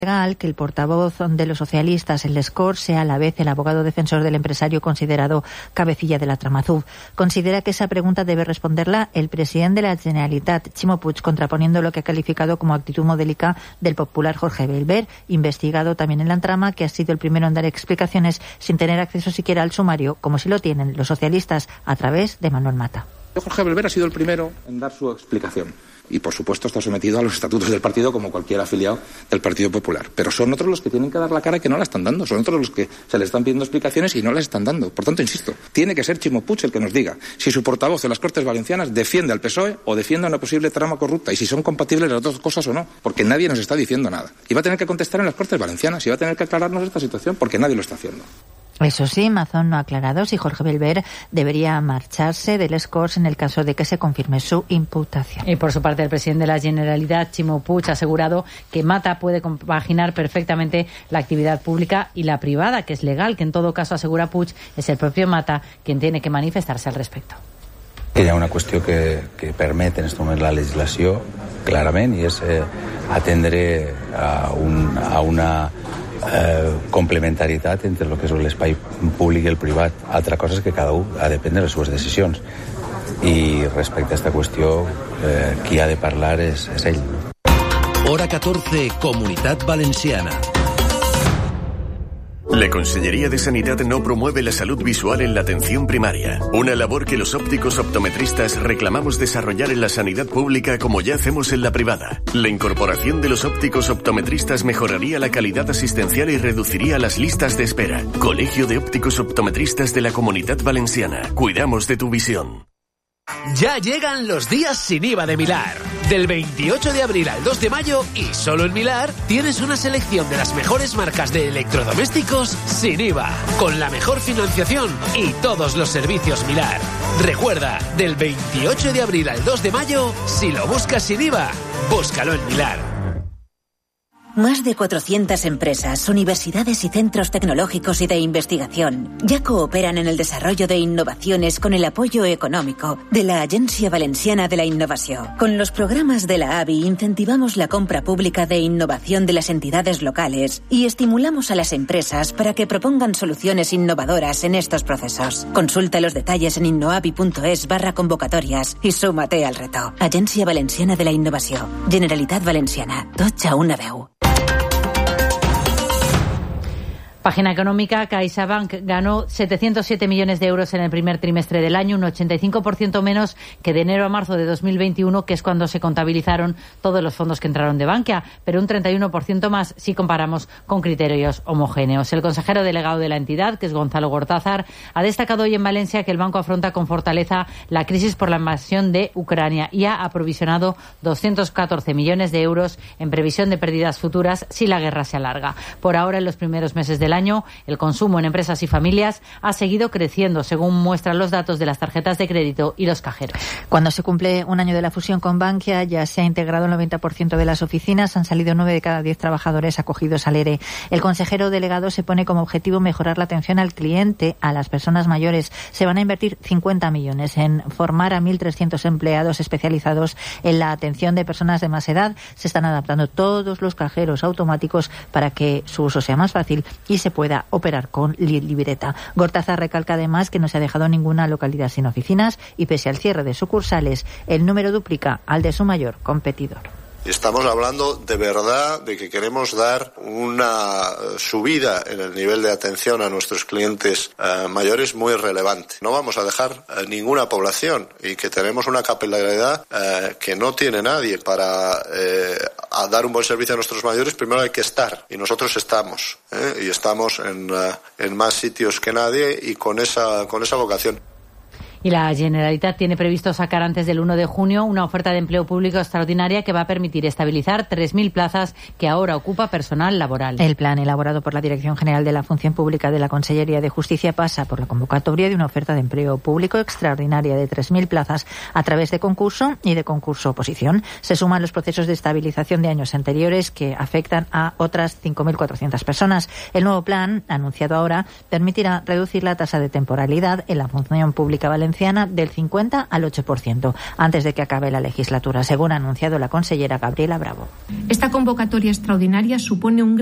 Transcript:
legal que el portavoz de los socialistas, el Lescor, sea a la vez el abogado defensor del empresario considerado cabecilla de la trama azul. Considera que esa pregunta debe responderla el presidente de la Generalitat, Ximo Puig, contraponiendo lo que ha calificado como actitud modélica del popular Jorge Belver, investigado también en la trama, que ha sido el primero en dar explicaciones sin tener acceso siquiera al sumario, como si lo tienen los socialistas a través de Manuel Mata. Jorge Belver ha sido el primero en dar su explicación. Y, por supuesto, está sometido a los estatutos del partido como cualquier afiliado del Partido Popular. Pero son otros los que tienen que dar la cara y que no la están dando. Son otros los que se le están pidiendo explicaciones y no las están dando. Por tanto, insisto, tiene que ser Ximo Puig el que nos diga si su portavoz en las Cortes Valencianas defiende al PSOE o defiende una posible trama corrupta y si son compatibles las dos cosas o no. Porque nadie nos está diciendo nada. Y va a tener que contestar en las Cortes Valencianas y va a tener que aclararnos esta situación porque nadie lo está haciendo. Eso sí, Mazón no ha aclarado si Jorge Belver debería marcharse del Escors en el caso de que se confirme su imputación. Y por su parte, el presidente de la Generalitat, Ximo Puig, ha asegurado que Mata puede compaginar perfectamente la actividad pública y la privada, que es legal, que en todo caso, asegura Puig, es el propio Mata quien tiene que manifestarse al respecto. Hi ha una qüestió que permet en aquest moment la legislació, clarament, i és atendre a una complementaritat entre el que és l'espai públic i el privat. Altra cosa és que cada un ha de prendre les seves decisions. I respecte a aquesta qüestió, qui ha de parlar és ell. Hora 14, Comunitat Valenciana. La Consellería de Sanidad no promueve la salud visual en la atención primaria, una labor que los ópticos optometristas reclamamos desarrollar en la sanidad pública como ya hacemos en la privada. La incorporación de los ópticos optometristas mejoraría la calidad asistencial y reduciría las listas de espera. Colegio de Ópticos Optometristas de la Comunitat Valenciana. Cuidamos de tu visión. Ya llegan los días sin IVA de Milar. Del 28 de abril al 2 de mayo y solo en Milar tienes una selección de las mejores marcas de electrodomésticos sin IVA, con la mejor financiación y todos los servicios Milar. Recuerda, del 28 de abril al 2 de mayo, si lo buscas sin IVA, búscalo en Milar. Más de 400 empresas, universidades y centros tecnológicos y de investigación ya cooperan en el desarrollo de innovaciones con el apoyo económico de la Agència Valenciana de la Innovación. Con los programas de la AVI incentivamos la compra pública de innovación de las entidades locales y estimulamos a las empresas para que propongan soluciones innovadoras en estos procesos. Consulta los detalles en innoavi.es/convocatorias y súmate al reto. Agència Valenciana de la Innovación. Generalitat Valenciana. Tots a una veu. Página económica, CaixaBank ganó 707 millones de euros en el primer trimestre del año, un 85% menos que de enero a marzo de 2021, que es cuando se contabilizaron todos los fondos que entraron de Bankia, pero un 31% más si comparamos con criterios homogéneos. El consejero delegado de la entidad, que es Gonzalo Gortázar, ha destacado hoy en Valencia que el banco afronta con fortaleza la crisis por la invasión de Ucrania y ha aprovisionado 214 millones de euros en previsión de pérdidas futuras si la guerra se alarga. Por ahora, en los primeros meses del año, el consumo en empresas y familias ha seguido creciendo, según muestran los datos de las tarjetas de crédito y los cajeros. Cuando se cumple un año de la fusión con Bankia, ya se ha integrado el 90% de las oficinas, han salido 9 de cada 10 trabajadores acogidos al ERE. El consejero delegado se pone como objetivo mejorar la atención al cliente, a las personas mayores. Se van a invertir 50 millones en formar a 1.300 empleados especializados en la atención de personas de más edad. Se están adaptando todos los cajeros automáticos para que su uso sea más fácil y se pueda operar con libreta. Gortázar recalca además que no se ha dejado ninguna localidad sin oficinas y pese al cierre de sucursales, el número duplica al de su mayor competidor. Estamos hablando de verdad de que queremos dar una subida en el nivel de atención a nuestros clientes mayores muy relevante. No vamos a dejar ninguna población y que tenemos una capilaridad que no tiene nadie. Para a dar un buen servicio a nuestros mayores primero hay que estar y nosotros estamos y estamos en más sitios que nadie y con esa vocación. Y la Generalitat tiene previsto sacar antes del 1 de junio una oferta de empleo público extraordinaria que va a permitir estabilizar 3.000 plazas que ahora ocupa personal laboral. El plan elaborado por la Dirección General de la Función Pública de la Consellería de Justicia pasa por la convocatoria de una oferta de empleo público extraordinaria de 3.000 plazas a través de concurso y de concurso-oposición. Se suman los procesos de estabilización de años anteriores que afectan a otras 5.400 personas. El nuevo plan, anunciado ahora, permitirá reducir la tasa de temporalidad en la función pública valenciana Valenciana del 50 al 8%, antes de que acabe la legislatura, según ha anunciado la consellera Gabriela Bravo. Esta convocatoria extraordinaria supone un